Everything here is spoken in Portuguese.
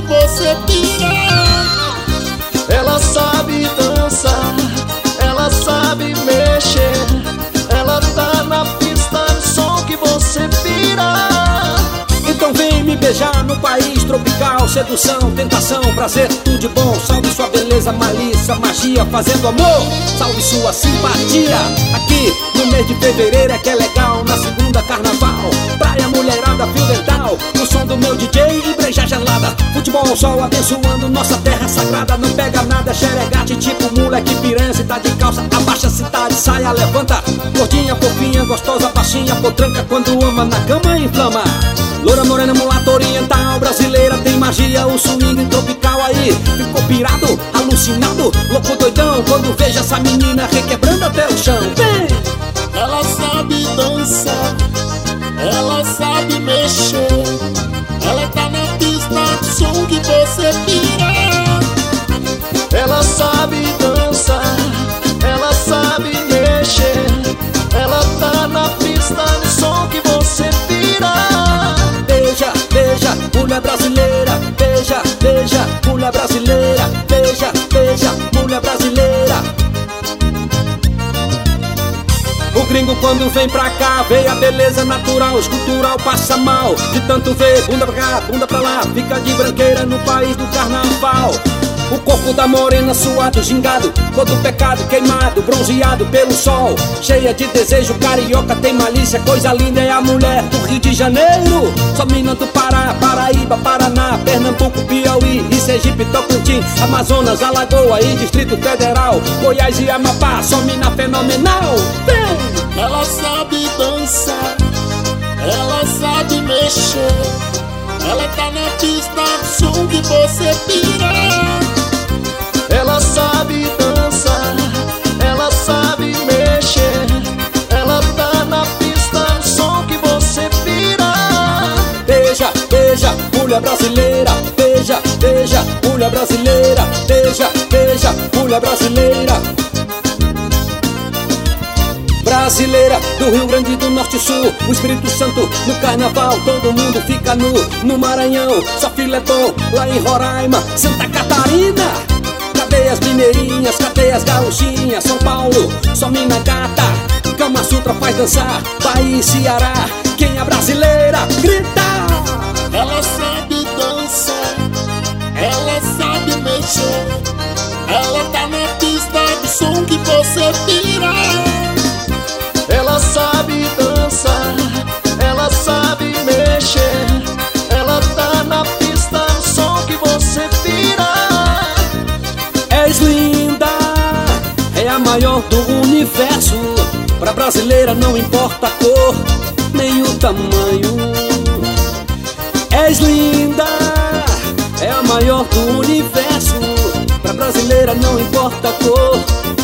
você pira. Ela sabe dançar, ela sabe mexer, ela tá na pista no som que você pira. Então vem me beijar no país tropical. Sedução, tentação, prazer, tudo de bom. Salve sua beleza, malícia, magia, fazendo amor. Salve sua simpatia. Aqui no mês de fevereiro é que é legal. Na segunda carnaval, praia, mulherada, fio dental. No som do meu DJ e breja gelada. Futebol, sol abençoando nossa terra sagrada. Não pega nada, xeregate tipo moleque piranha. Se tá de calça, abaixa, se tá de saia, levanta. Gordinha, fofinha, gostosa, baixinha, potranca. Quando ama na cama inflama. Loura, morena, mulata, oriental, brasileira, tem magia, o swing tropical aí. Ficou pirado, alucinado, louco doidão, quando vejo essa menina requebrando até o chão. Vem! Ela sabe dançar, ela sabe mexer, ela tá na pista do som que você pira. Ela sabe dançar, ela sabe mexer, ela tá na pista no som que você pira. Beija, beija, mulher brasileira. Beija, beija, mulher brasileira. Beija, beija, mulher brasileira. O gringo quando vem pra cá, vê a beleza natural, escultural, passa mal. De tanto ver, bunda pra cá, bunda pra lá, fica de branqueira no país do carnaval. O corpo da morena suado, gingado, todo pecado queimado, bronzeado pelo sol. Cheia de desejo, carioca tem malícia, coisa linda é a mulher do Rio de Janeiro. Só mina do Pará, Paraíba, Paraná, Pernambuco, Piauí e Sergipe, Tocantins, Amazonas, Alagoas e Distrito Federal, Goiás e Amapá, só mina fenomenal. Vem! Ela sabe dançar, ela sabe mexer, ela tá na pista do som que você pira. Ela sabe dançar, ela sabe mexer, ela tá na pista no som que você pira. Beija, beija, mulher brasileira. Beija, beija, mulher brasileira. Beija, beija, mulher brasileira. Brasileira do Rio Grande do Norte e Sul, o Espírito Santo no carnaval, todo mundo fica nu. No Maranhão, só filé bom, lá em Roraima, Santa Catarina. Cadê as mineirinhas, cadê as gauchinhas? São Paulo, só mina gata, Kama Sutra faz dançar. Bahia e Ceará, quem é brasileira, grita! Ela sabe dançar, ela sabe mexer, ela tá na pista do som que você pira. Ela sabe dançar, ela sabe mexer, ela tá na pista no som que você pira. És linda, é a maior do universo. Pra brasileira não importa a cor, nem o tamanho. És linda, é a maior do universo. Pra brasileira não importa a cor,